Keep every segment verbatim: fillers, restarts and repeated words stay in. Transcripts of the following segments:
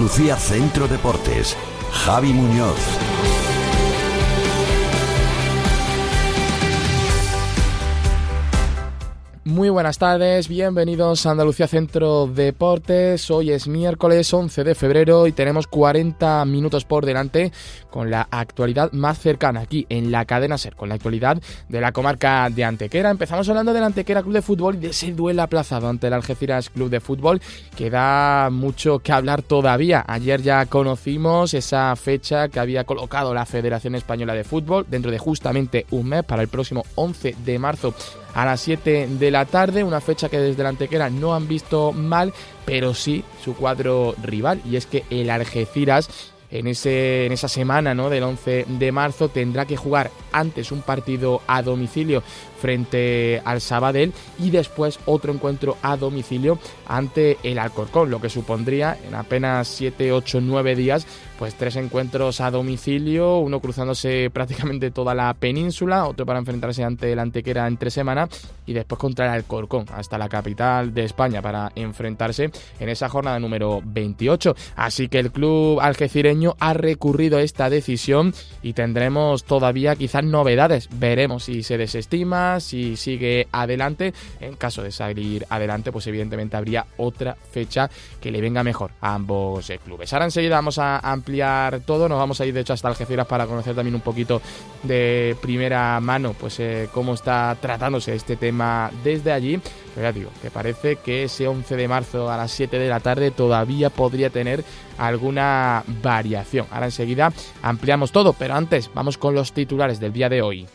Andalucía Centro Deportes. Javi Muñoz. Muy buenas tardes, bienvenidos a Andalucía Centro Deportes. Hoy es miércoles once de febrero y tenemos cuarenta minutos por delante con la actualidad más cercana aquí en la cadena SER, con la actualidad de la comarca de Antequera. Empezamos hablando del Antequera Club de Fútbol y de ese duelo aplazado ante el Algeciras Club de Fútbol, que da mucho que hablar todavía. Ayer ya conocimos esa fecha que había colocado la Federación Española de Fútbol dentro de justamente un mes, para el próximo once de marzo a las siete de la tarde, una fecha que desde la Antequera no han visto mal, pero sí su cuadro rival, y es que el Algeciras en ese en esa semana, ¿no?, del once de marzo tendrá que jugar antes un partido a domicilio frente al Sabadell y después otro encuentro a domicilio ante el Alcorcón, lo que supondría en apenas siete, ocho, nueve días pues tres encuentros a domicilio, uno cruzándose prácticamente toda la península, otro para enfrentarse ante el Antequera entre semana y después contra el Alcorcón hasta la capital de España para enfrentarse en esa jornada número veintiocho. Así que el club algecireño ha recurrido a esta decisión y tendremos todavía quizás novedades. Veremos si se desestima, si sigue adelante. En caso de salir adelante, pues evidentemente habría otra fecha que le venga mejor a ambos eh, clubes. Ahora enseguida vamos a ampliar todo, nos vamos a ir de hecho hasta Algeciras para conocer también un poquito de primera mano pues eh, cómo está tratándose este tema desde allí. Pero ya digo, que parece que ese once de marzo a las siete de la tarde todavía podría tener alguna variación. Ahora enseguida ampliamos todo, pero antes vamos con los titulares del día de hoy.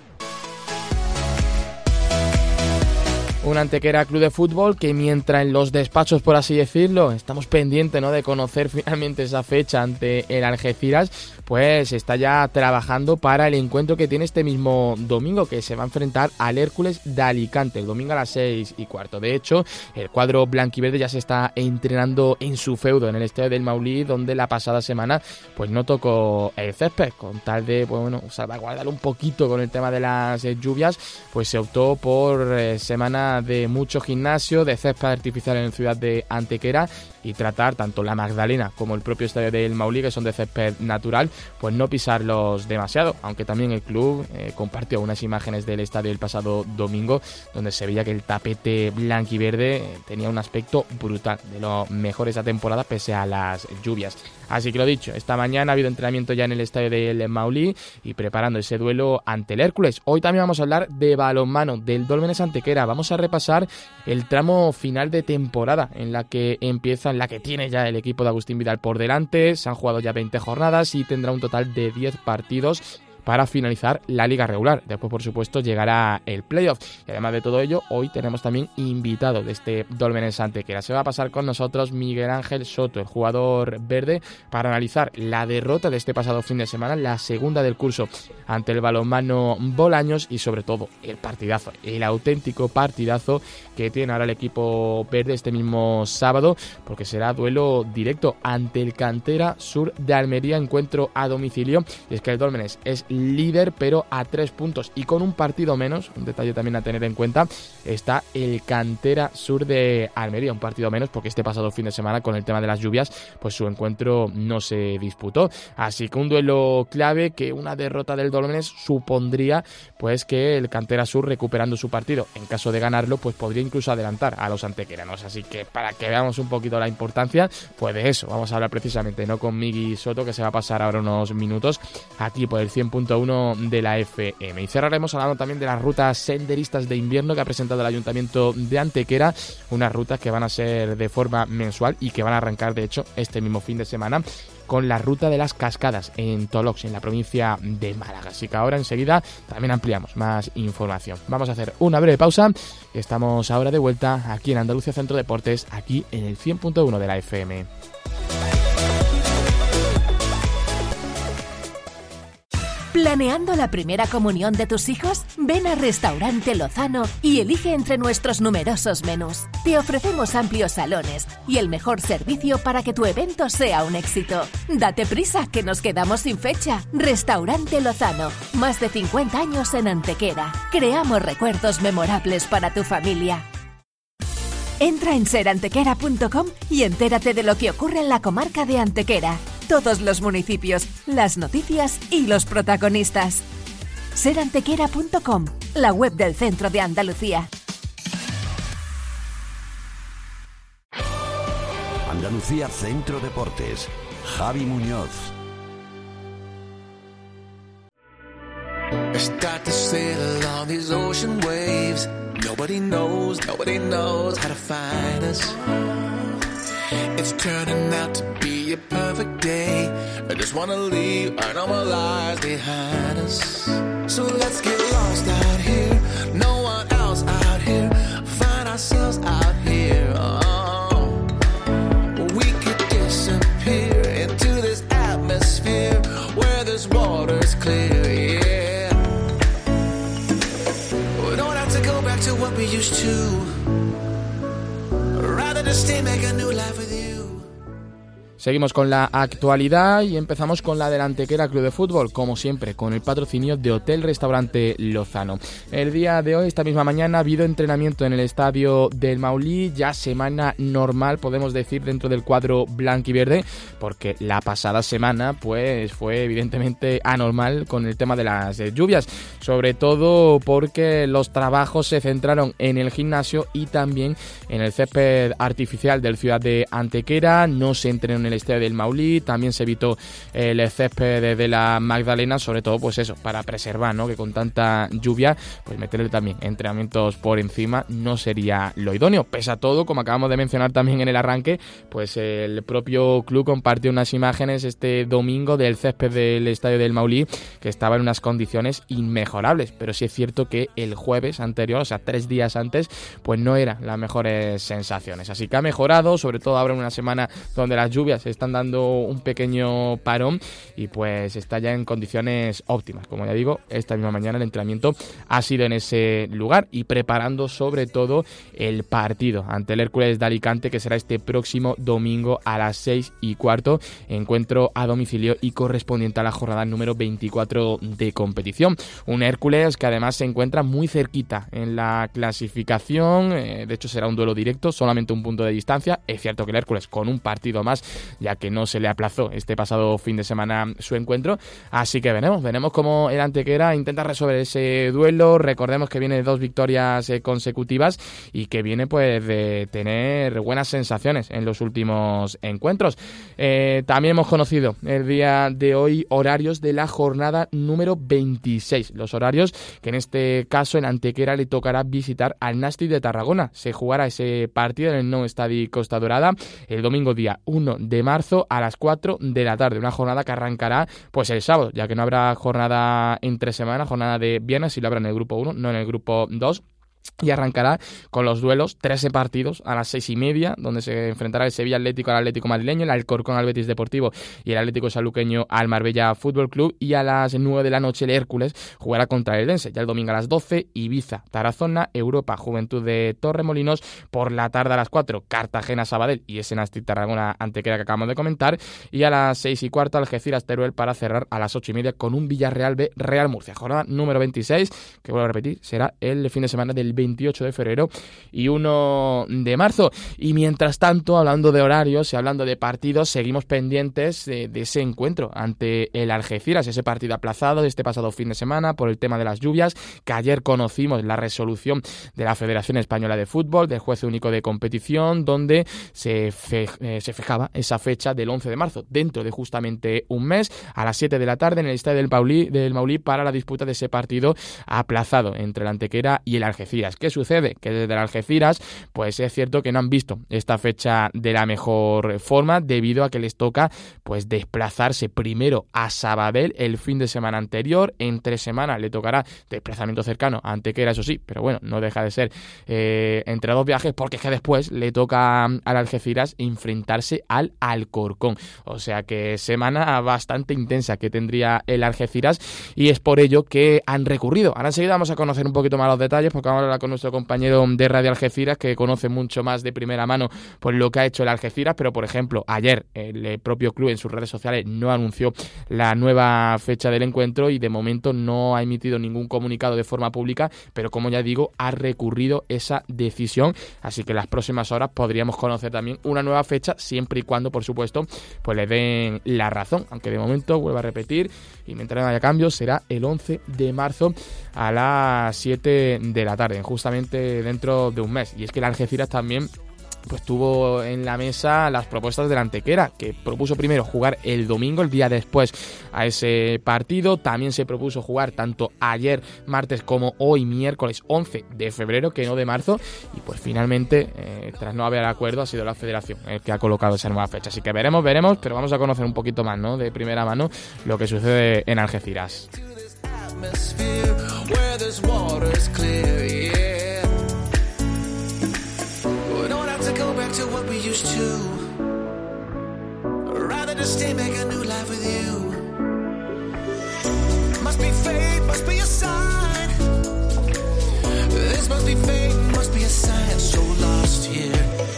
Un Antequera Club de Fútbol que, mientras en los despachos, por así decirlo, estamos pendientes, ¿no?, de conocer finalmente esa fecha ante el Algeciras, pues está ya trabajando para el encuentro que tiene este mismo domingo, que se va a enfrentar al Hércules de Alicante, el domingo a las seis y cuarto. De hecho, el cuadro blanquiverde ya se está entrenando en su feudo, en el estadio del Maulí, donde la pasada semana pues no tocó el césped, con tal de pues, bueno, salvaguardar un poquito con el tema de las eh, lluvias, pues se optó por eh, semana de mucho gimnasio, de césped artificial en la ciudad de Antequera, y tratar tanto la Magdalena como el propio estadio del Maulí, que son de césped natural, pues no pisarlos demasiado, aunque también el club eh, compartió unas imágenes del estadio el pasado domingo donde se veía que el tapete blanquiverde eh, tenía un aspecto brutal, de los mejores de la temporada pese a las lluvias. Así que lo dicho, esta mañana ha habido entrenamiento ya en el estadio del Maulí y preparando ese duelo ante el Hércules. Hoy también vamos a hablar de balonmano, del Dólmenes Antequera. Vamos a repasar el tramo final de temporada en la que empieza, en la que tiene ya el equipo de Agustín Vidal por delante. Se han jugado ya veinte jornadas y tendrá un total de diez partidos para finalizar la liga regular. Después, por supuesto, llegará el playoff. Y además de todo ello, hoy tenemos también invitado de este Dólmenes Antequera. Se va a pasar con nosotros Miguel Ángel Soto, el jugador verde, para analizar la derrota de este pasado fin de semana, la segunda del curso ante el balonmano Bolaños, y sobre todo el partidazo, el auténtico partidazo que tiene ahora el equipo verde este mismo sábado, porque será duelo directo ante el Cantera Sur de Almería, encuentro a domicilio. Y es que el Dólmenes es líder, pero a tres puntos y con un partido menos. Un detalle también a tener en cuenta, está el Cantera Sur de Almería, un partido menos porque este pasado fin de semana, con el tema de las lluvias, pues su encuentro no se disputó. Así que un duelo clave, que una derrota del Dólmenes supondría pues que el Cantera Sur, recuperando su partido, en caso de ganarlo, pues podría incluso adelantar a los antequeranos. Así que para que veamos un poquito la importancia, pues de eso vamos a hablar precisamente, no con Migui Soto, que se va a pasar ahora unos minutos aquí por el cien punto uno de la F M. Y cerraremos hablando también de las rutas senderistas de invierno que ha presentado el Ayuntamiento de Antequera, unas rutas que van a ser de forma mensual y que van a arrancar de hecho este mismo fin de semana con la ruta de las cascadas en Tolox, en la provincia de Málaga. Así que ahora enseguida también ampliamos más información. Vamos a hacer una breve pausa y estamos ahora de vuelta aquí en Andalucía Centro Deportes, aquí en el cien punto uno de la F M. ¿Planeando la primera comunión de tus hijos? Ven a Restaurante Lozano y elige entre nuestros numerosos menús. Te ofrecemos amplios salones y el mejor servicio para que tu evento sea un éxito. Date prisa, que nos quedamos sin fecha. Restaurante Lozano, más de cincuenta años en Antequera. Creamos recuerdos memorables para tu familia. Entra en ser antequera punto com y entérate de lo que ocurre en la comarca de Antequera. Todos los municipios, las noticias y los protagonistas. ser antequera punto com, la web del Centro de Andalucía. Andalucía Centro Deportes. Javi Muñoz. Start to sail on these ocean waves. Nobody knows, nobody knows how to find us. It's turning out to be a perfect day. I just wanna leave our normal lives behind us. So let's get lost out here. No one else out here. Find ourselves out here. Oh, we could disappear into this atmosphere where this water's clear. Yeah. To what we used to, rather than stay, make a new life with you. Seguimos con la actualidad y empezamos con la del Antequera Club de Fútbol, como siempre, con el patrocinio de Hotel Restaurante Lozano. El día de hoy, esta misma mañana, ha habido entrenamiento en el estadio del Maulí, ya semana normal, podemos decir, dentro del cuadro blanquiverde, porque la pasada semana pues fue evidentemente anormal con el tema de las lluvias, sobre todo porque los trabajos se centraron en el gimnasio y también en el césped artificial del Ciudad de Antequera. No se entrenó en el estadio del Maulí, también se evitó el césped de la Magdalena, sobre todo pues eso, para preservar, ¿no?, que con tanta lluvia pues meterle también entrenamientos por encima no sería lo idóneo. Pese a todo, como acabamos de mencionar también en el arranque, pues el propio club compartió unas imágenes este domingo del césped del estadio del Maulí que estaba en unas condiciones inmejorables, pero sí es cierto que el jueves anterior, o sea tres días antes, pues no eran las mejores sensaciones, así que ha mejorado, sobre todo ahora en una semana donde las lluvias se están dando un pequeño parón y pues está ya en condiciones óptimas. Como ya digo, esta misma mañana el entrenamiento ha sido en ese lugar y preparando sobre todo el partido ante el Hércules de Alicante, que será este próximo domingo a las seis y cuarto, encuentro a domicilio y correspondiente a la jornada número veinticuatro de competición. Un Hércules que además se encuentra muy cerquita en la clasificación, eh, de hecho será un duelo directo, solamente un punto de distancia. Es cierto que el Hércules con un partido más, ya que no se le aplazó este pasado fin de semana su encuentro, así que veremos, veremos cómo el Antequera intenta resolver ese duelo. Recordemos que viene de dos victorias eh, consecutivas y que viene pues de tener buenas sensaciones en los últimos encuentros. Eh, también hemos conocido el día de hoy horarios de la jornada número veintiséis, los horarios que en este caso el Antequera le tocará visitar al Nàstic de Tarragona. Se jugará ese partido en el Nou Estadi Costa Dorada el domingo día uno de marzo a las cuatro de la tarde, una jornada que arrancará pues el sábado, ya que no habrá jornada entre semana, jornada de viernes, si lo habrá en el grupo uno, no en el grupo dos. Y arrancará con los duelos, trece partidos a las seis y media, donde se enfrentará el Sevilla Atlético al Atlético Madrileño, el Alcorcón al Betis Deportivo y el Atlético Sanluqueño al Marbella Fútbol Club. Y a las nueve de la noche el Hércules jugará contra el Eldense. Ya el domingo a las doce, Ibiza, Tarazona, Europa, Juventud de Torremolinos. Por la tarde a las cuatro, Cartagena, Sabadell y ese Nàstic Tarragona Antequera que acabamos de comentar. Y a las seis y cuarto, Algeciras Teruel, para cerrar a las ocho y media con un Villarreal B Real Murcia. Jornada número veintiséis, que vuelvo a repetir, será el fin de semana del veintiocho de febrero y uno de marzo. Y mientras tanto, hablando de horarios y hablando de partidos, seguimos pendientes de, de ese encuentro ante el Algeciras, ese partido aplazado de este pasado fin de semana por el tema de las lluvias, que ayer conocimos la resolución de la Federación Española de Fútbol, del juez único de competición, donde se, fe, eh, se fijaba esa fecha del once de marzo, dentro de justamente un mes, a las siete de la tarde en el estadio del, Paulí, del Maulí, para la disputa de ese partido aplazado entre el Antequera y el Algeciras. ¿Qué sucede? Que desde el Algeciras pues es cierto que no han visto esta fecha de la mejor forma, debido a que les toca pues desplazarse primero a Sabadell el fin de semana anterior. Entre semanas le tocará desplazamiento cercano a Antequera, eso sí, pero bueno, no deja de ser eh, entre dos viajes, porque es que después le toca al Algeciras enfrentarse al Alcorcón, o sea que semana bastante intensa que tendría el Algeciras, y es por ello que han recurrido. Ahora enseguida vamos a conocer un poquito más los detalles, porque vamos a hablar con nuestro compañero de Radio Algeciras, que conoce mucho más de primera mano pues lo que ha hecho el Algeciras, pero por ejemplo, ayer el propio club en sus redes sociales no anunció la nueva fecha del encuentro y de momento no ha emitido ningún comunicado de forma pública, pero como ya digo, ha recurrido esa decisión, así que en las próximas horas podríamos conocer también una nueva fecha, siempre y cuando, por supuesto, pues le den la razón, aunque de momento, vuelvo a repetir, y mientras no haya cambios, será el once de marzo a las siete de la tarde, justamente dentro de un mes. Y es que el Algeciras también pues tuvo en la mesa las propuestas del Antequera, que propuso primero jugar el domingo, el día después a ese partido. También se propuso jugar tanto ayer martes como hoy miércoles once de febrero, que no de marzo, y pues finalmente, eh, tras no haber acuerdo, ha sido la federación el que ha colocado esa nueva fecha. Así que veremos, veremos, pero vamos a conocer un poquito más, ¿no?, de primera mano lo que sucede en Algeciras. To what we used to, rather just stay, make a new life with you. Must be fate, must be a sign. This must be fate, must be a sign. So lost here.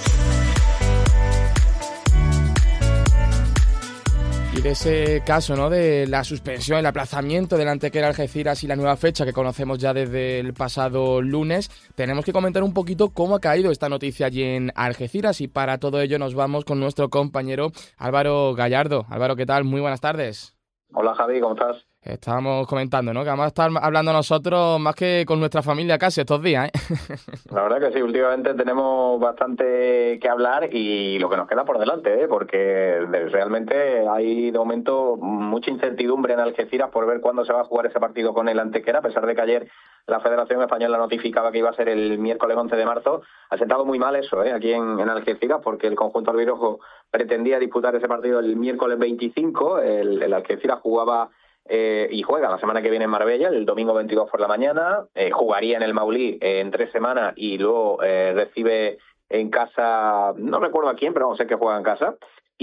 Y de ese caso, ¿no?, de la suspensión, el aplazamiento del Antequera Algeciras y la nueva fecha que conocemos ya desde el pasado lunes, tenemos que comentar un poquito cómo ha caído esta noticia allí en Algeciras, y para todo ello nos vamos con nuestro compañero Álvaro Gallardo. Álvaro, ¿qué tal? Muy buenas tardes. Hola Javi, ¿cómo estás? Estábamos comentando, ¿no?, que vamos a estar hablando nosotros más que con nuestra familia casi estos días, ¿eh? La verdad que sí, últimamente tenemos bastante que hablar y lo que nos queda por delante, ¿eh? Porque realmente hay de momento mucha incertidumbre en Algeciras por ver cuándo se va a jugar ese partido con el Antequera, a pesar de que ayer la Federación Española notificaba que iba a ser el miércoles once de marzo. Ha sentado muy mal eso, ¿eh?, aquí en, en Algeciras, porque el conjunto albirrojo pretendía disputar ese partido el miércoles veinticinco, el, el Algeciras jugaba Eh, y juega la semana que viene en Marbella, el domingo veintidós por la mañana, eh, jugaría en el Maulí eh, en tres semanas y luego eh, recibe en casa, no recuerdo a quién, pero no sé que juega en casa.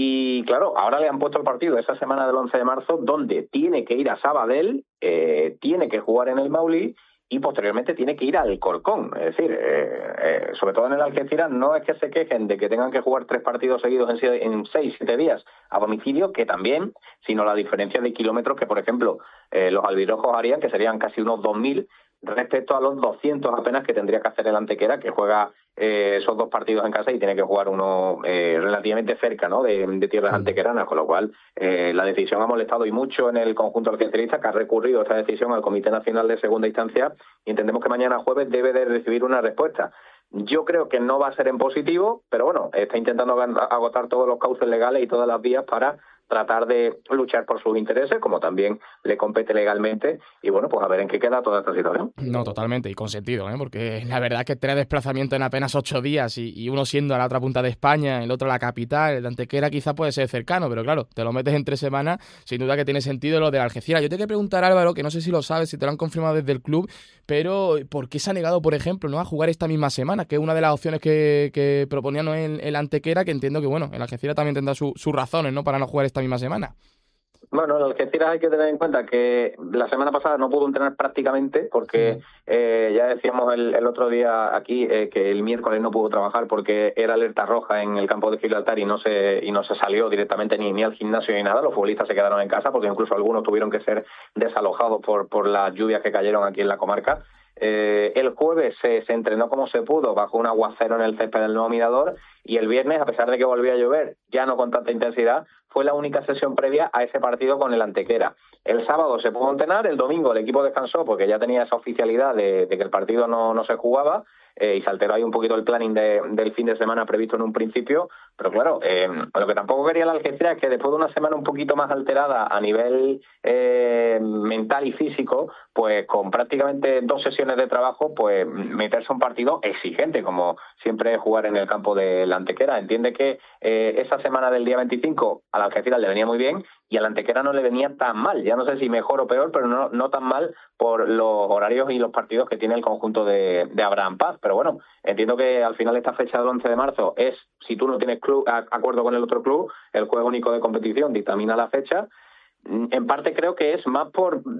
Y claro, ahora le han puesto el partido esa semana del once de marzo, donde tiene que ir a Sabadell, eh, tiene que jugar en el Maulí y posteriormente tiene que ir al Corcón. Es decir, eh, eh, sobre todo en el Algeciras, no es que se quejen de que tengan que jugar tres partidos seguidos en, en seis, siete días a domicilio, que también, sino la diferencia de kilómetros que, por ejemplo, eh, los albirrojos harían, que serían casi unos dos mil, respecto a los doscientos apenas que tendría que hacer el Antequera, que juega eh, esos dos partidos en casa y tiene que jugar uno eh, relativamente cerca, ¿no?, de, de tierras antequeranas, con lo cual eh, la decisión ha molestado y mucho en el conjunto algecerista, que ha recurrido esta decisión al Comité Nacional de Segunda Instancia, y entendemos que mañana jueves debe de recibir una respuesta. Yo creo que no va a ser en positivo, pero bueno, está intentando agotar todos los cauces legales y todas las vías para tratar de luchar por sus intereses, como también le compete legalmente, y bueno, pues a ver en qué queda toda esta situación. No, totalmente, y con sentido, ¿eh? Porque la verdad es que tres desplazamientos en apenas ocho días y, y uno siendo a la otra punta de España, el otro a la capital, el de Antequera quizá puede ser cercano, pero claro, te lo metes en tres semanas, sin duda que tiene sentido lo de Algeciras. Yo te quería preguntar, Álvaro, que no sé si lo sabes, si te lo han confirmado desde el club, pero ¿por qué se ha negado, por ejemplo, no a jugar esta misma semana? Que es una de las opciones que, que proponían, ¿no?, el, el Antequera, que entiendo que, bueno, el Algeciras también tendrá su, sus razones, ¿no?, para no jugar esta misma semana. Bueno, el Algeciras hay que tener en cuenta que la semana pasada no pudo entrenar prácticamente porque eh, ya decíamos el, el otro día aquí eh, que el miércoles no pudo trabajar porque era alerta roja en el campo de Gibraltar y no se y no se salió directamente ni, ni al gimnasio ni nada. Los futbolistas se quedaron en casa porque incluso algunos tuvieron que ser desalojados por, por las lluvias que cayeron aquí en la comarca. Eh, el jueves se, se entrenó como se pudo bajo un aguacero en el césped del Nuevo Mirador, y el viernes, a pesar de que volvía a llover, ya no con tanta intensidad, fue la única sesión previa a ese partido con el Antequera. El sábado se pudo entrenar, el domingo el equipo descansó porque ya tenía esa oficialidad de, de que el partido no, no se jugaba, eh, y se alteró ahí un poquito el planning de, del fin de semana previsto en un principio, pero claro, eh, lo que tampoco quería la Algeciras es que después de una semana un poquito más alterada a nivel eh, mental y físico, pues con prácticamente dos sesiones de trabajo, pues meterse a un partido exigente, como siempre jugar en el campo de la Antequera. Entiende que eh, esa semana del día veinticinco a la Algeciras le venía muy bien y a la Antequera no le venía tan mal, ya no sé si mejor o peor, pero no, no tan mal por los horarios y los partidos que tiene el conjunto de, de Abraham Paz. Pero bueno, entiendo que al final esta fecha del once de marzo es, si tú no tienes club, a, acuerdo con el otro club, el juego único de competición dictamina la fecha. En parte creo que es más por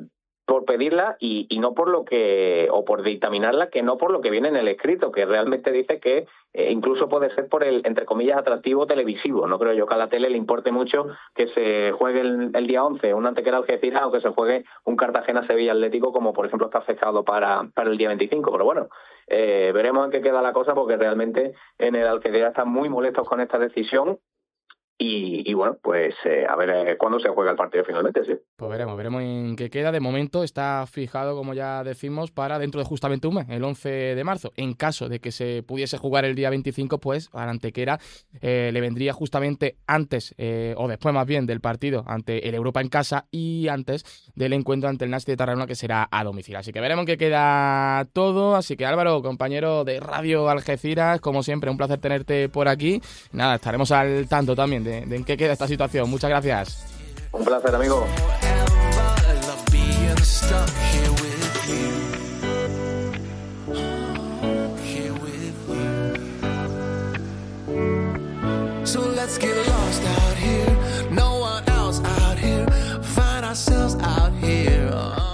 por pedirla y, y no por lo que, o por dictaminarla, que no por lo que viene en el escrito, que realmente dice que eh, incluso puede ser por el, entre comillas, atractivo televisivo. No creo yo que a la tele le importe mucho que se juegue el, el día once un Antequera Algeciras o que se juegue un Cartagena Sevilla Atlético, como por ejemplo está fechado para, para el día veinticinco. Pero bueno, eh, veremos en qué queda la cosa, porque realmente en el Algeciras están muy molestos con esta decisión. Y, y bueno, pues eh, a ver eh, cuándo se juega el partido finalmente, sí. Pues veremos, veremos en qué queda. De momento está fijado, como ya decimos, para dentro de justamente un mes, el once de marzo. En caso de que se pudiese jugar el día veinticinco, pues a la Antequera eh, le vendría justamente antes, eh, o después más bien, del partido ante el Europa en casa y antes del encuentro ante el Nasti de Tarragona, que será a domicilio. Así que veremos en qué queda todo. Así que Álvaro, compañero de Radio Algeciras, como siempre, un placer tenerte por aquí. Nada, estaremos al tanto también de, de en qué queda esta situación. Muchas gracias. Un placer, amigo. So let's get lost out here. No one else out here. Find ourselves out here.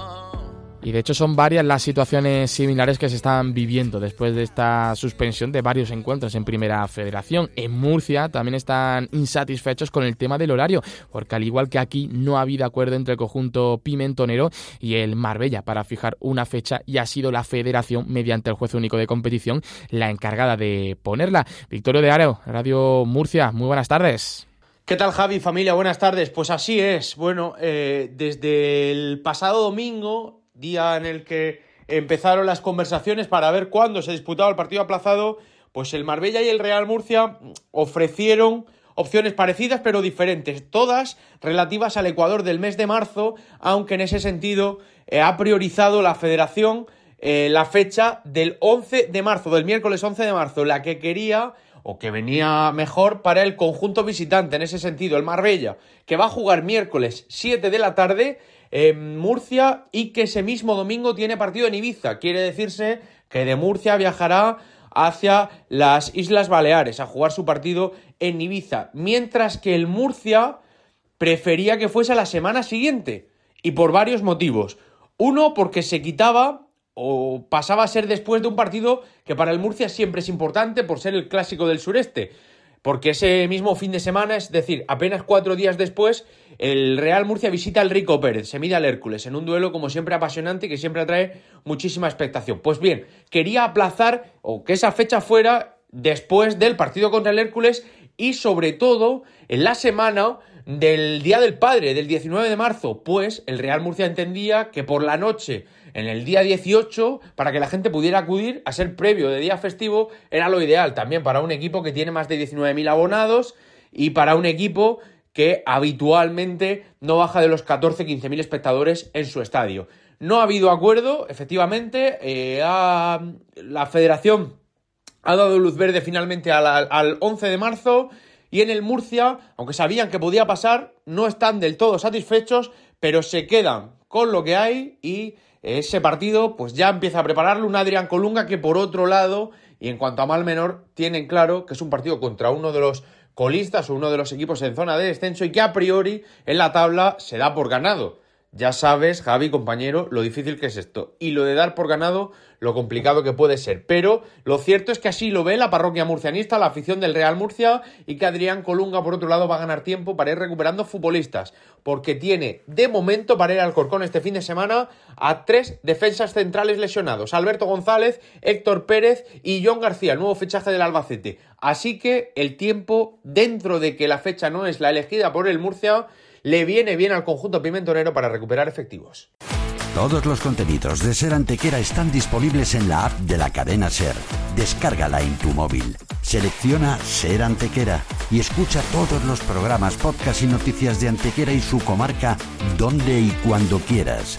Y de hecho son varias las situaciones similares que se están viviendo después de esta suspensión de varios encuentros en Primera Federación. En Murcia también están insatisfechos con el tema del horario, porque al igual que aquí no ha habido acuerdo entre el conjunto pimentonero y el Marbella para fijar una fecha, y ha sido la Federación, mediante el juez único de competición, la encargada de ponerla. Victorio de Areo, Radio Murcia, muy buenas tardes. ¿Qué tal, Javi, familia? Buenas tardes. Pues así es. Bueno, eh, desde el pasado domingo, día en el que empezaron las conversaciones para ver cuándo se disputaba el partido aplazado, pues el Marbella y el Real Murcia ofrecieron opciones parecidas pero diferentes, todas relativas al Ecuador del mes de marzo, aunque en ese sentido eh, ha priorizado la Federación eh, la fecha del once de marzo, del miércoles once de marzo, la que quería o que venía mejor para el conjunto visitante. En ese sentido, el Marbella, que va a jugar miércoles siete de la tarde en Murcia, y que ese mismo domingo tiene partido en Ibiza. Quiere decirse que de Murcia viajará hacia las Islas Baleares a jugar su partido en Ibiza, mientras que el Murcia prefería que fuese a la semana siguiente, y por varios motivos. Uno, porque se quitaba o pasaba a ser después de un partido que para el Murcia siempre es importante por ser el clásico del sureste, porque ese mismo fin de semana, es decir, apenas cuatro días después, el Real Murcia visita al Rico Pérez, se mide al Hércules, en un duelo como siempre apasionante y que siempre atrae muchísima expectación. Pues bien, quería aplazar o que esa fecha fuera después del partido contra el Hércules, y sobre todo en la semana del Día del Padre, del diecinueve de marzo, pues el Real Murcia entendía que por la noche, en el día dieciocho, para que la gente pudiera acudir a ser previo de día festivo, era lo ideal también para un equipo que tiene más de diecinueve mil abonados y para un equipo que habitualmente no baja de los catorce a quince mil espectadores en su estadio. No ha habido acuerdo, efectivamente, eh, ha, la Federación ha dado luz verde finalmente al, al once de marzo, y en el Murcia, aunque sabían que podía pasar, no están del todo satisfechos, pero se quedan con lo que hay, y ese partido pues ya empieza a prepararlo un Adrián Colunga que, por otro lado, y en cuanto a mal menor, tienen claro que es un partido contra uno de los colistas o uno de los equipos en zona de descenso, y que a priori en la tabla se da por ganado. Ya sabes, Javi, compañero, lo difícil que es esto, y lo de dar por ganado, lo complicado que puede ser. Pero lo cierto es que así lo ve la parroquia murcianista, la afición del Real Murcia, y que Adrián Colunga, por otro lado, va a ganar tiempo para ir recuperando futbolistas, porque tiene, de momento, para ir al Alcorcón este fin de semana, a tres defensas centrales lesionados: Alberto González, Héctor Pérez y John García, el nuevo fichaje del Albacete. Así que el tiempo, dentro de que la fecha no es la elegida por el Murcia, le viene bien al conjunto pimentonero para recuperar efectivos. Todos los contenidos de Ser Antequera están disponibles en la app de la cadena Ser. Descárgala en tu móvil. Selecciona Ser Antequera y escucha todos los programas, podcasts y noticias de Antequera y su comarca donde y cuando quieras.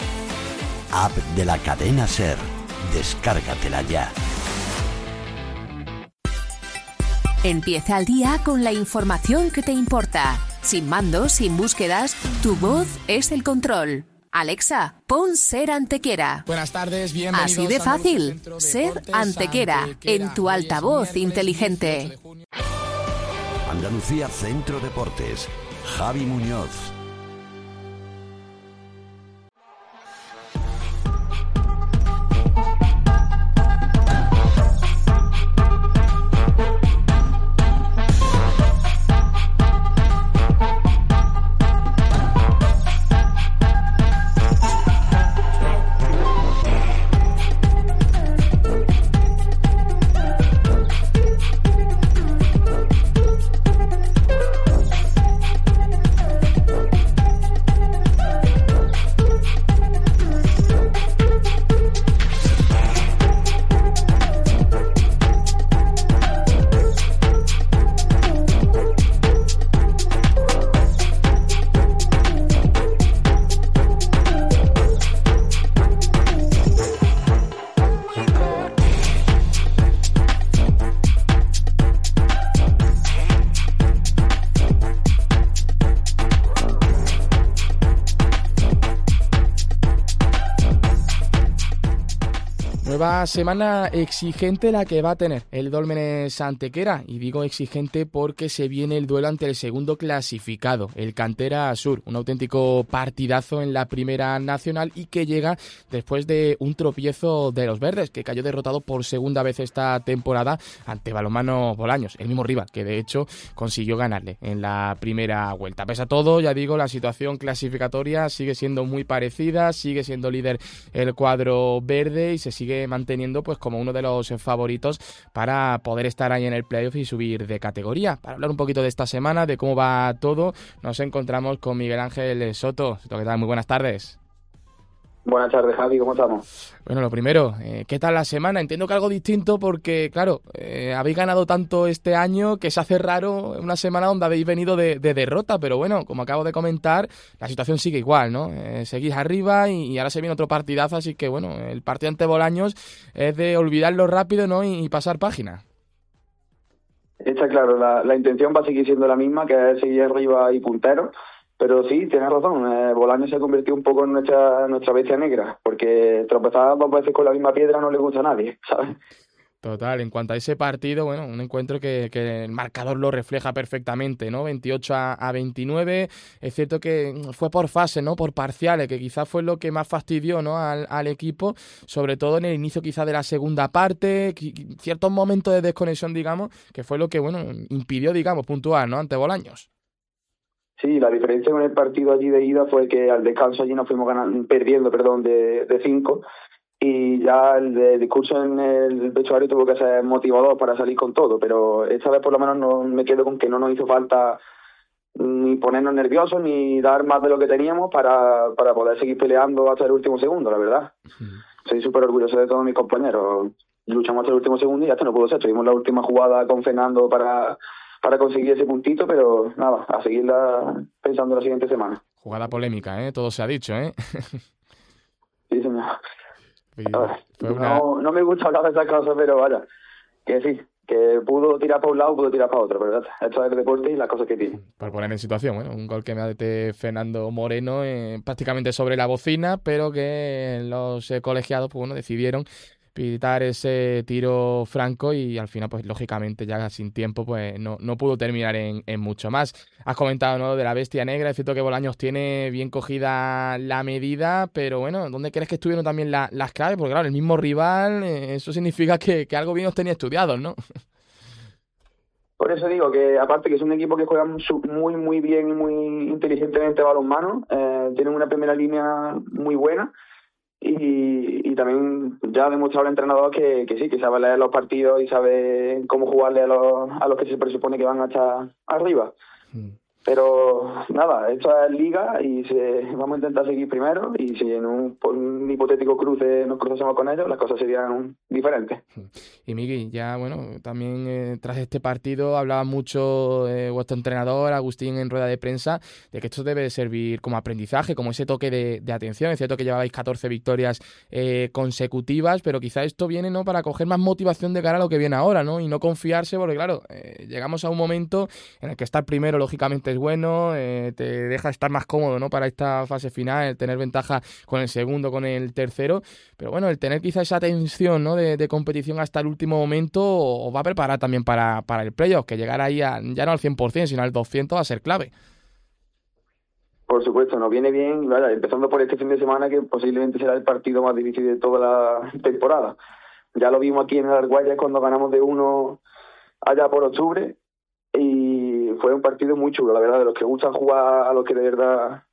App de la cadena Ser. Descárgatela ya. Empieza el día con la información que te importa. Sin mandos, sin búsquedas, tu voz es el control. Alexa, pon Ser Antequera. Buenas tardes, bienvenidos. Así de fácil, Ser Antequera, en tu altavoz inteligente. Andalucía Centro Deportes. Javi Muñoz. nueva semana exigente la que va a tener el Dólmenes Antequera, y digo exigente porque se viene el duelo ante el segundo clasificado, el Cantera Sur, un auténtico partidazo en la Primera Nacional y que llega después de un tropiezo de los verdes, que cayó derrotado por segunda vez esta temporada ante Balonmano Bolaños, el mismo rival que de hecho consiguió ganarle en la primera vuelta. Pese a todo, ya digo, la situación clasificatoria sigue siendo muy parecida, sigue siendo líder el cuadro verde y se sigue manteniendo pues como uno de los favoritos para poder estar ahí en el playoff y subir de categoría. Para hablar un poquito de esta semana, de cómo va todo, nos encontramos con Miguel Ángel Soto. Soto, ¿qué tal? Muy buenas tardes. Buenas tardes, Javi, ¿cómo estamos? Bueno, lo primero, eh, ¿qué tal la semana? Entiendo que algo distinto porque, claro, eh, habéis ganado tanto este año que se hace raro una semana donde habéis venido de, de derrota, pero bueno, como acabo de comentar, la situación sigue igual, ¿no? Eh, seguís arriba y, y ahora se viene otro partidazo, así que bueno, el partido ante Bolaños es de olvidarlo rápido, ¿no? Y, y pasar página. Está claro, la, la intención va a seguir siendo la misma, que es seguir arriba y puntero. Pero sí, tienes razón, eh, Bolaños se ha convertido un poco en nuestra nuestra bestia negra, porque tropezar dos veces con la misma piedra no le gusta a nadie, ¿sabes? Total, en cuanto a ese partido, bueno, un encuentro que, que el marcador lo refleja perfectamente, ¿no? veintiocho a veintinueve, es cierto que fue por fase, ¿no? Por parciales, que quizás fue lo que más fastidió, ¿no? Al, al equipo, sobre todo en el inicio quizás de la segunda parte, ciertos momentos de desconexión, digamos, que fue lo que, bueno, impidió, digamos, puntuar, ¿no? Ante Bolaños. Sí, la diferencia con el partido allí de ida fue que al descanso allí nos fuimos ganando, perdiendo perdón, de, de cinco, y ya el, el discurso en el vestuario tuvo que ser motivador para salir con todo, pero esta vez por lo menos no, me quedo con que no nos hizo falta ni ponernos nerviosos ni dar más de lo que teníamos para, para poder seguir peleando hasta el último segundo, la verdad. Sí. Soy súper orgulloso de todos mis compañeros. Luchamos hasta el último segundo y hasta no pudo ser. Tuvimos la última jugada con Fernando para... para conseguir ese puntito, pero nada, a seguirla pensando la siguiente semana. Jugada polémica, ¿eh? Todo se ha dicho, ¿eh? Sí, señor. Fue una... no, no me gusta hablar de esas cosas, pero vaya, que sí, que pudo tirar para un lado, pudo tirar para otro, ¿verdad? Esto es el deporte y las cosas que tiene. Por poner en situación, bueno, un gol que me mete Fernando Moreno eh, prácticamente sobre la bocina, pero que los eh, colegiados, pues bueno, decidieron pitar ese tiro franco y al final, pues lógicamente ya sin tiempo, pues no, no pudo terminar en, en mucho más. Has comentado, ¿no? De la bestia negra, es cierto que Bolaños tiene bien cogida la medida, pero bueno, ¿dónde crees que estuvieron también la, las claves? Porque claro, el mismo rival, eh, eso significa que, que algo bien os tenía estudiados, ¿no? Por eso digo que aparte que es un equipo que juega muy, muy bien y muy inteligentemente balonmano, eh, tienen una primera línea muy buena. Y, y también ya ha demostrado el entrenador que, que sí, que sabe leer los partidos y sabe cómo jugarle a los, a los que se presupone que van hasta arriba. Mm. Pero nada, esto es liga y se, vamos a intentar seguir primero, y si en un, por un hipotético cruce nos cruzásemos con ellos, las cosas serían diferentes. Y Miguel, ya bueno, también eh, tras este partido hablaba mucho eh, vuestro entrenador, Agustín, en rueda de prensa, de que esto debe servir como aprendizaje, como ese toque de, de atención. Es cierto que llevabais catorce victorias eh, consecutivas, pero quizá esto viene, ¿no?, para coger más motivación de cara a lo que viene ahora, ¿no? Y no confiarse, porque claro, eh, llegamos a un momento en el que estar primero, lógicamente, es bueno, eh, te deja estar más cómodo, ¿no?, para esta fase final, el tener ventaja con el segundo, con el tercero, pero bueno, el tener quizá esa tensión, ¿no?, de, de competición hasta el último momento os va a preparar también para, para el playoff, que llegar ahí a, ya no al cien por ciento, sino al doscientos por ciento va a ser clave. Por supuesto, nos viene bien, vaya, empezando por este fin de semana, que posiblemente será el partido más difícil de toda la temporada. Ya lo vimos aquí en el Argüelles cuando ganamos de uno allá por octubre, y fue un partido muy chulo, la verdad, de los que gustan jugar, a los que de verdad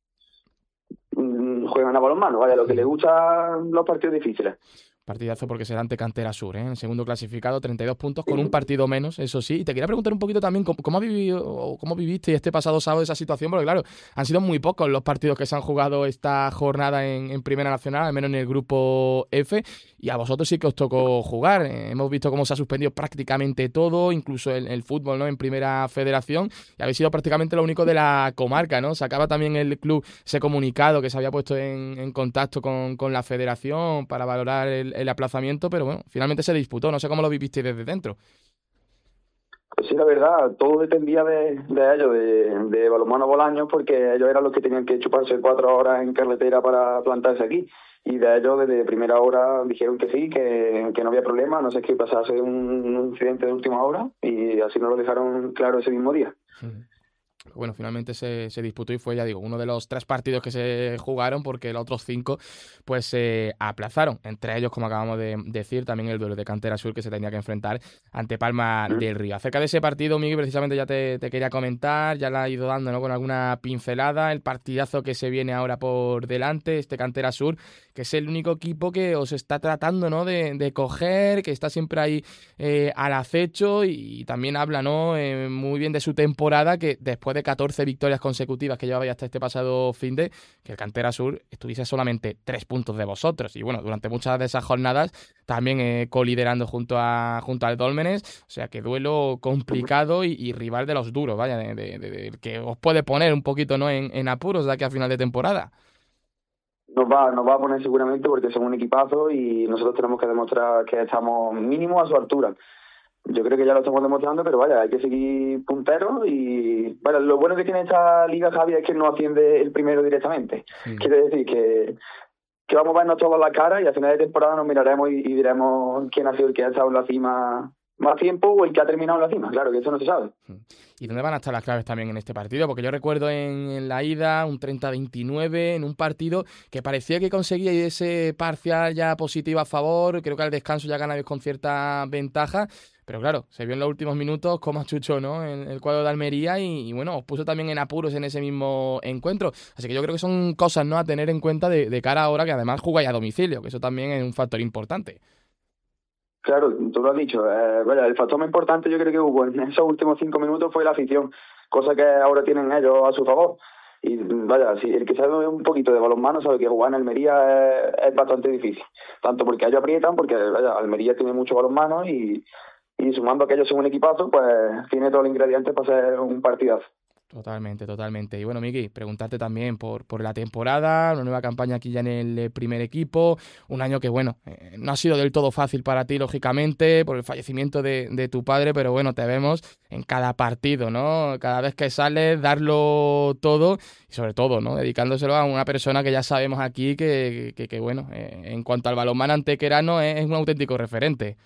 mmm, juegan a balonmano, vaya, a los que les gustan los partidos difíciles. Partidazo porque será ante Cantera Sur, ¿eh? El segundo clasificado, treinta y dos puntos, con un partido menos, eso sí. Y te quería preguntar un poquito también cómo, cómo, ha vivido, cómo viviste este pasado sábado esa situación, porque claro, han sido muy pocos los partidos que se han jugado esta jornada en, en Primera Nacional, al menos en el grupo F, y a vosotros sí que os tocó jugar. Eh, hemos visto cómo se ha suspendido prácticamente todo, incluso el, el fútbol, ¿no?, en Primera Federación, y habéis sido prácticamente lo único de la comarca, ¿no? Sacaba también el club ese comunicado que se había puesto en, en contacto con, con la federación para valorar el el aplazamiento, pero bueno, finalmente se disputó. No sé cómo lo viviste desde dentro. Pues sí, la verdad, todo dependía de, de ellos, de, de Balonmano Bolaños, porque ellos eran los que tenían que chuparse cuatro horas en carretera para plantarse aquí. y de ellos desde primera hora dijeron que sí, que, que no había problema, no sé qué pasase un, un incidente de última hora, y así nos lo dejaron claro ese mismo día. Mm. Bueno, finalmente se, se disputó y fue, ya digo, uno de los tres partidos que se jugaron, porque los otros cinco pues se aplazaron. Entre ellos, como acabamos de decir, también el duelo de Cantera Sur, que se tenía que enfrentar ante Palma del Río. Acerca de ese partido, Miguel, precisamente ya te, te quería comentar, ya la ha ido dando, ¿no?, con alguna pincelada, el partidazo que se viene ahora por delante, este Cantera Sur, que es el único equipo que os está tratando, ¿no?, de, de coger, que está siempre ahí eh, al acecho, y, y también habla, ¿no?, eh, muy bien de su temporada, que después de catorce victorias consecutivas que llevaba hasta este pasado finde, que el Cantera Sur estuviese solamente tres puntos de vosotros. Y bueno, durante muchas de esas jornadas también eh, coliderando junto a junto al Dólmenes. O sea que duelo complicado y, y rival de los duros, vaya, de, de, de, de, que os puede poner un poquito, ¿no?, en, en apuros de aquí a final de temporada. Nos va, nos va a poner seguramente, porque son un equipazo y nosotros tenemos que demostrar que estamos mínimo a su altura. Yo creo que ya lo estamos demostrando, pero vaya, hay que seguir punteros y vaya, lo bueno que tiene esta liga, Javi, es que no asciende el primero directamente. Sí. Quiere decir que, que vamos a vernos todos la cara y a final de temporada nos miraremos y, y diremos quién ha sido el que ha estado en la cima más tiempo o el que ha terminado en la cima. Claro que eso no se sabe. ¿Y dónde van a estar las claves también en este partido? Porque yo recuerdo en, en la ida un treinta a veintinueve, en un partido que parecía que conseguía ese parcial ya positivo a favor. Creo que al descanso ya ganabais con cierta ventaja. Pero claro, se vio en los últimos minutos cómo achuchó, ¿no?, en el cuadro de Almería y, y bueno, os puso también en apuros en ese mismo encuentro. Así que yo creo que son cosas, ¿no?, a tener en cuenta de, de cara ahora, que además jugáis a domicilio, que eso también es un factor importante. Claro, tú lo has dicho. Eh, vaya, el factor más importante yo creo que hubo en esos últimos cinco minutos fue la afición, cosa que ahora tienen ellos a su favor. Y vaya, si el que sabe un poquito de balonmano sabe que jugar en Almería es, es bastante difícil. Tanto porque ellos aprietan, porque vaya, Almería tiene mucho balonmano y... Y sumando a que ellos son un equipazo, pues tiene todos los ingredientes para ser un partidazo. Totalmente, totalmente. Y bueno, Miki, preguntarte también por, por la temporada, una nueva campaña aquí ya en el primer equipo, un año que, bueno, eh, no ha sido del todo fácil para ti, lógicamente, por el fallecimiento de, de tu padre, pero bueno, te vemos en cada partido, ¿no? Cada vez que sales, darlo todo y sobre todo, ¿no?, dedicándoselo a una persona que ya sabemos aquí que, que, que bueno, eh, en cuanto al balonmano antequerano es, es un auténtico referente.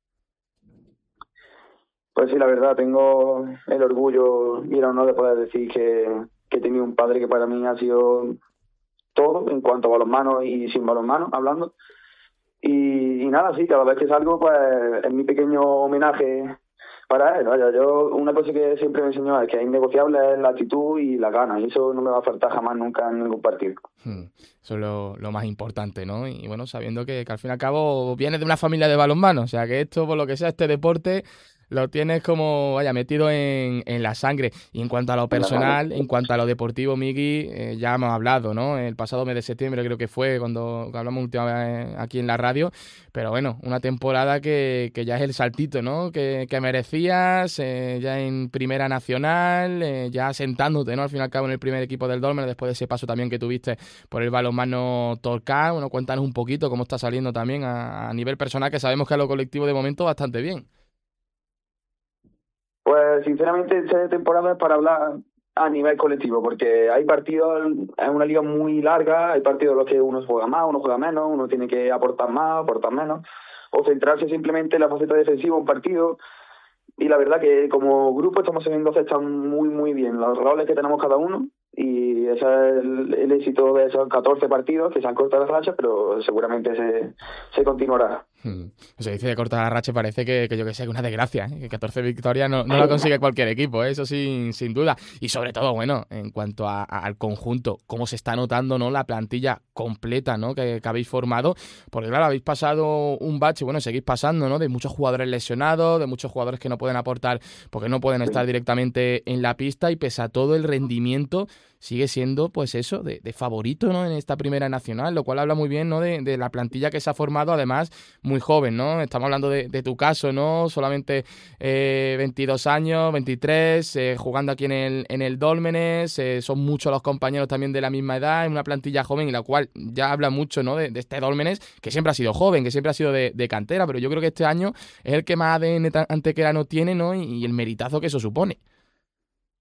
Pues sí, la verdad, tengo el orgullo y el honor de poder decir que, que he tenido un padre que para mí ha sido todo en cuanto a balonmano y sin balonmano, hablando. Y, y nada, sí, cada vez que salgo, pues es mi pequeño homenaje para él. Vaya, yo, una cosa que siempre me enseñó es que es innegociable es la actitud y la gana, y eso no me va a faltar jamás nunca en ningún partido. Hmm, eso es lo, lo más importante, ¿no? Y bueno, sabiendo que, que al fin y al cabo viene de una familia de balonmano, o sea que esto, por lo que sea, este deporte lo tienes como, vaya, metido en, en la sangre. Y en cuanto a lo personal, en cuanto a lo deportivo, Miki, eh, ya hemos hablado, ¿no? El pasado mes de septiembre creo que fue cuando hablamos última vez aquí en la radio. Pero bueno, una temporada que, que ya es el saltito, ¿no?, que, que merecías, eh, ya en Primera Nacional, eh, ya sentándote, ¿no?, al fin y al cabo en el primer equipo del Dólmenes, después de ese paso también que tuviste por el balonmano Torcal. Bueno, cuéntanos un poquito cómo está saliendo también a, a nivel personal, que sabemos que a lo colectivo de momento bastante bien. Pues sinceramente esta temporada es para hablar a nivel colectivo, porque hay partidos, es una liga muy larga, hay partidos en los que uno juega más, uno juega menos, uno tiene que aportar más, aportar menos, o centrarse simplemente en la faceta defensiva de un partido. Y la verdad que como grupo estamos sabiendo aceptar muy muy bien los roles que tenemos cada uno, y ese es el, el éxito de esos catorce partidos que se han cortado las rachas, pero seguramente se, se continuará. Hmm. Se dice de cortar la racha, parece que, que yo que sé, que una desgracia, ¿eh? Que catorce victorias no, no la consigue cualquier equipo, ¿eh? Eso sin, sin duda. Y sobre todo, bueno, en cuanto a, a, al conjunto, cómo se está notando, ¿no?, la plantilla completa, ¿no?, que, que habéis formado, porque claro, habéis pasado un bache, bueno, seguís pasando, ¿no?, de muchos jugadores lesionados, de muchos jugadores que no pueden aportar porque no pueden estar directamente en la pista, y pese a todo el rendimiento sigue siendo, pues eso, de, de favorito, ¿no?, en esta Primera Nacional, lo cual habla muy bien, ¿no?, de, de la plantilla que se ha formado, además muy joven, ¿no? Estamos hablando de, de tu caso, ¿no? Solamente eh, veintidós años, veintitrés, eh, jugando aquí en el, en el Dólmenes, eh, son muchos los compañeros también de la misma edad, en una plantilla joven, y la cual ya habla mucho, ¿no?, de, de este Dólmenes, que siempre ha sido joven, que siempre ha sido de, de cantera, pero yo creo que este año es el que más A D N antequerano tiene, ¿no?, y, y el meritazo que eso supone.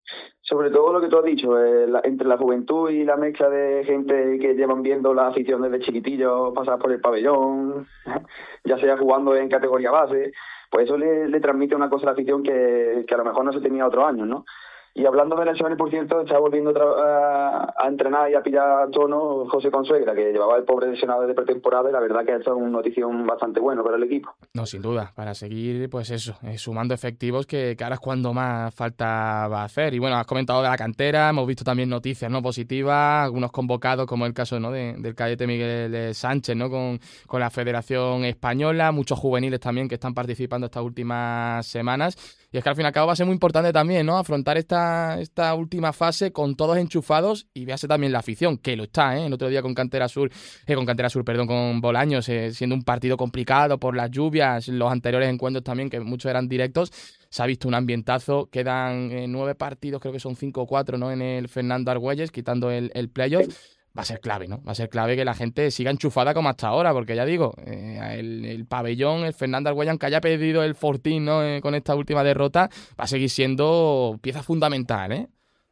Sobre todo lo que tú has dicho, eh, la, entre la juventud y la mezcla de gente que llevan viendo la afición desde chiquitillos, pasar por el pabellón, ya sea jugando en categoría base, pues eso le, le transmite una cosa a la afición que, que a lo mejor no se tenía otros años, ¿no? Y hablando de lesiones, por cierto, está volviendo otra, a, a entrenar y a pillar tono José Consuegra, que llevaba el pobre lesionado desde pretemporada, y la verdad que esto es una notición bastante buena para el equipo. No, sin duda, para seguir, pues eso, eh, sumando efectivos que, que ahora es cuando más falta va a hacer. Y bueno, has comentado de la cantera, hemos visto también noticias no positivas, algunos convocados, como el caso, ¿no?, de, del cadete Miguel Sánchez, ¿no?, con, con la Federación Española, muchos juveniles también que están participando estas últimas semanas. Y es que al fin y al cabo va a ser muy importante también, ¿no?, afrontar esta, esta última fase con todos enchufados, y véase también la afición, que lo está, ¿eh? El otro día con Cantera Sur, eh, con Cantera Sur, perdón, con Bolaños, eh, siendo un partido complicado por las lluvias, los anteriores encuentros también, que muchos eran directos, se ha visto un ambientazo. Quedan eh, nueve partidos, creo que son cinco o cuatro, ¿no?, en el Fernando Argüelles, quitando el, el playoff. Va a ser clave, ¿no? Va a ser clave que la gente siga enchufada como hasta ahora, porque ya digo, eh, el, el pabellón, el Fernando Argüelles, aunque haya perdido el Fortín, ¿no?, eh, con esta última derrota, va a seguir siendo pieza fundamental, ¿eh?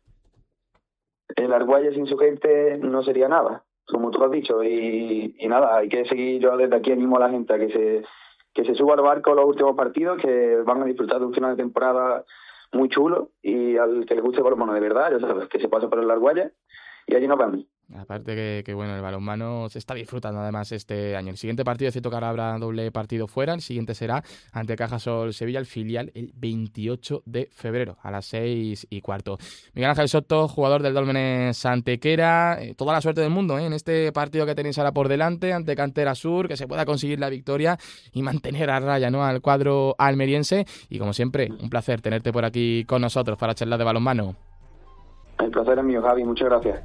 El Argüelles sin su gente no sería nada, como tú has dicho, y, y nada, hay que seguir. Yo desde aquí animo a la gente a que se, que se suba al barco los últimos partidos, que van a disfrutar de un final de temporada muy chulo, y al que le guste el balonmano de verdad, ya sabes, que se pase por el Argüelles, y allí nos vemos. Aparte que, que bueno, el balonmano se está disfrutando además este año. El siguiente partido es cierto que ahora habrá doble partido fuera. El siguiente será ante Cajasol Sevilla, el filial, el veintiocho de febrero a las seis y cuarto. Miguel Ángel Soto, jugador del Dólmenes Antequera, eh, toda la suerte del mundo ¿eh? en este partido que tenéis ahora por delante ante Cantera Sur, que se pueda conseguir la victoria y mantener a raya, ¿no?, al cuadro almeriense. Y como siempre, un placer tenerte por aquí con nosotros para charlar de balonmano. El placer es mío, Javi, muchas gracias.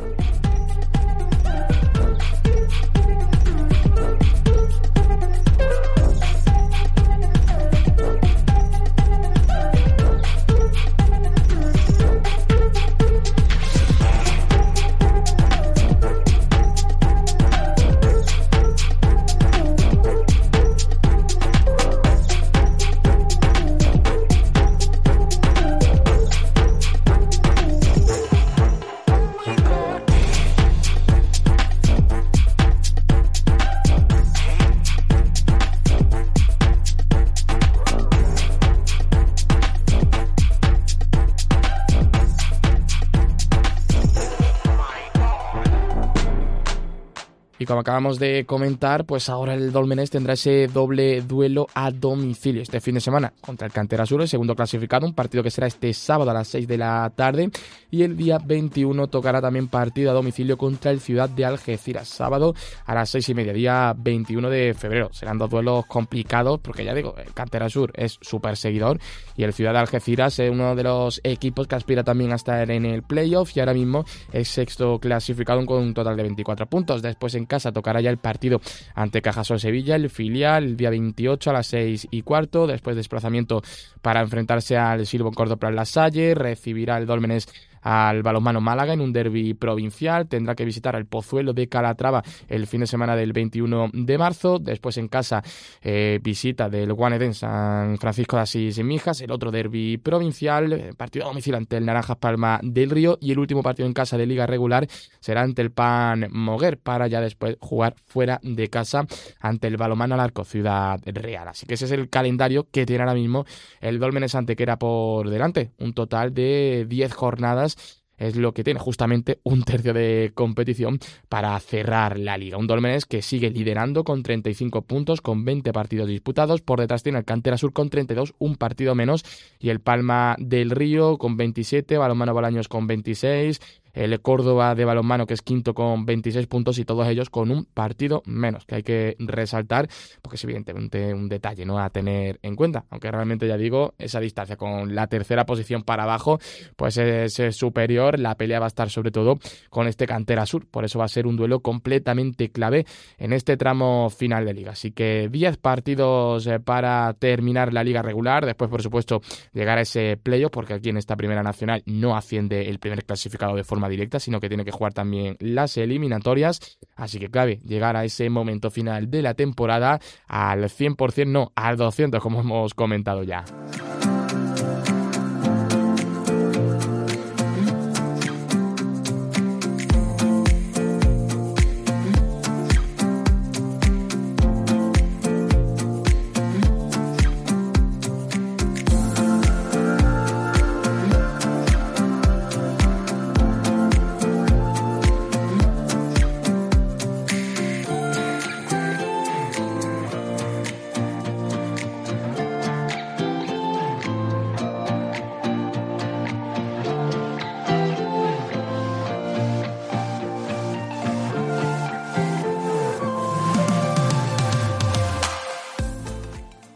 Y como acabamos de comentar, pues ahora el Dólmenes tendrá ese doble duelo a domicilio este fin de semana contra el Cantera Sur, el segundo clasificado, un partido que será este sábado a las seis de la tarde, y el día veintiuno tocará también partido a domicilio contra el Ciudad de Algeciras, sábado a las seis y media, día veintiuno de febrero. Serán dos duelos complicados porque ya digo, el Cantera Sur es súper seguidor y el Ciudad de Algeciras es uno de los equipos que aspira también a estar en el playoff y ahora mismo es sexto clasificado con un total de veinticuatro puntos. Después en casa tocará ya el partido ante Cajasol Sevilla, el filial, el día veintiocho a las seis y cuarto. Después desplazamiento para enfrentarse al Silvo Córdoba La Salle. Recibirá el Dólmenes al Balonmano Málaga en un derbi provincial. Tendrá que visitar al Pozuelo de Calatrava el fin de semana del veintiuno de marzo. Después en casa eh, visita del Guanedén San Francisco de Asís en Mijas, el otro derbi provincial, partido a domicilio ante el Naranjas Palma del Río, y el último partido en casa de liga regular será ante el Pan Moguer, para ya después jugar fuera de casa ante el Balonmano Alarco Ciudad Real. Así que ese es el calendario que tiene ahora mismo el Dólmenes Antequera por delante, un total de diez jornadas. Es lo que tiene, justamente un tercio de competición para cerrar la liga. Un Dólmenes que sigue liderando con treinta y cinco puntos, con veinte partidos disputados. Por detrás tiene el Cantera Sur con treinta y dos, un partido menos. Y el Palma del Río con veintisiete, Balonmano Bolaños con veintiséis, el Córdoba de balonmano que es quinto con veintiséis puntos, y todos ellos con un partido menos, que hay que resaltar porque es evidentemente un detalle, ¿no?, a tener en cuenta, aunque realmente ya digo, esa distancia con la tercera posición para abajo pues es, es superior. La pelea va a estar sobre todo con este Cantera Sur, por eso va a ser un duelo completamente clave en este tramo final de liga. Así que diez partidos para terminar la liga regular, después por supuesto llegar a ese playoff, porque aquí en esta primera nacional no asciende el primer clasificado de forma directa, sino que tiene que jugar también las eliminatorias. Así que clave llegar a ese momento final de la temporada al cien por ciento, no, al doscientos, como hemos comentado ya.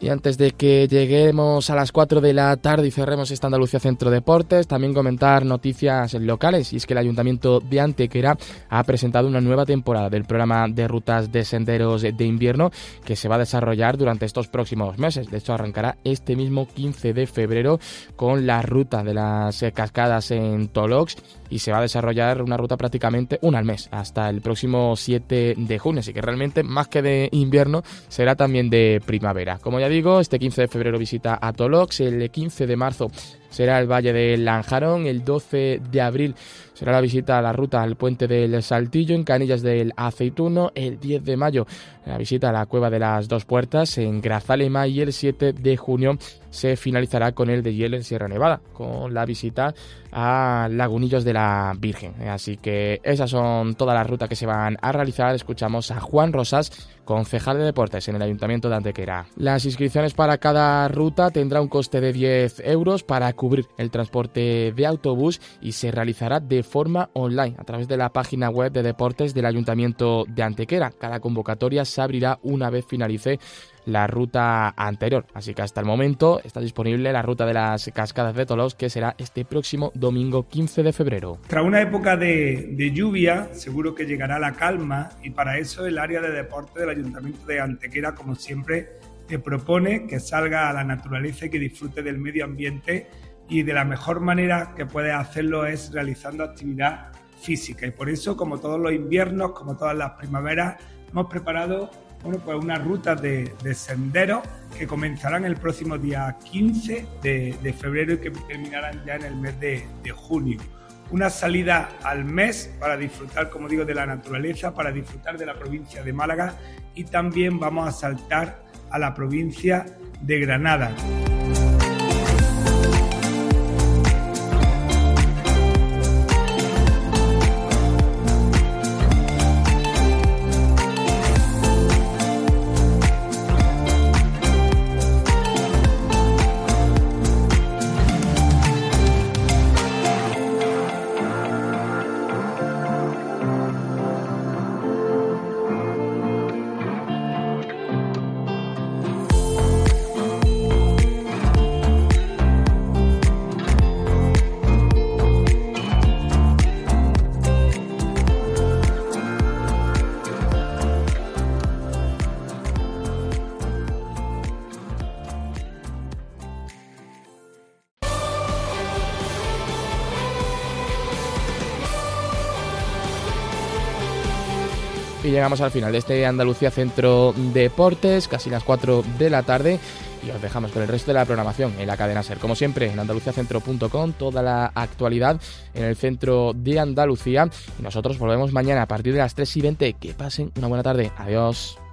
Y antes de que lleguemos a las cuatro de la tarde y cerremos esta Andalucía Centro Deportes, también comentar noticias locales. Y es que el Ayuntamiento de Antequera ha presentado una nueva temporada del programa de rutas de senderos de invierno que se va a desarrollar durante estos próximos meses. De hecho, arrancará este mismo quince de febrero con la ruta de las cascadas en Tolox y se va a desarrollar una ruta prácticamente una al mes hasta el próximo siete de junio. Así que realmente, más que de invierno, será también de primavera. Como ya digo, este quince de febrero visita a Tolox, el quince de marzo será el Valle del Lanjarón, el doce de abril será la visita a la ruta al Puente del Saltillo en Canillas del Aceituno, el diez de mayo la visita a la Cueva de las Dos Puertas en Grazalema y el siete de junio se finalizará con el de Hiel en Sierra Nevada, con la visita a Lagunillos de la Virgen. Así que esas son todas las rutas que se van a realizar. Escuchamos a Juan Rosas, concejal de Deportes en el Ayuntamiento de Antequera. Las inscripciones para cada ruta tendrá un coste de diez euros para cubrir el transporte de autobús y se realizará de forma online a través de la página web de deportes del Ayuntamiento de Antequera. Cada convocatoria se abrirá una vez finalice la ruta anterior, así que hasta el momento está disponible la ruta de las cascadas de Tolox, que será este próximo domingo quince de febrero. Tras una época de, de lluvia, seguro que llegará la calma y para eso el área de deporte del Ayuntamiento de Antequera, como siempre, te propone que salga a la naturaleza y que disfrute del medio ambiente, y de la mejor manera que puedes hacerlo es realizando actividad física, y por eso, como todos los inviernos, como todas las primaveras, hemos preparado Bueno, pues unas rutas de, de senderos que comenzarán el próximo día quince de, de febrero y que terminarán ya en el mes de, de junio. Una salida al mes para disfrutar, como digo, de la naturaleza, para disfrutar de la provincia de Málaga, y también vamos a saltar a la provincia de Granada. Y llegamos al final de este Andalucía Centro Deportes, casi las cuatro de la tarde, y os dejamos con el resto de la programación en la cadena SER. Como siempre, en andalucía centro punto com, toda la actualidad en el centro de Andalucía. Y nosotros volvemos mañana a partir de las tres y veinte. Que pasen una buena tarde. Adiós.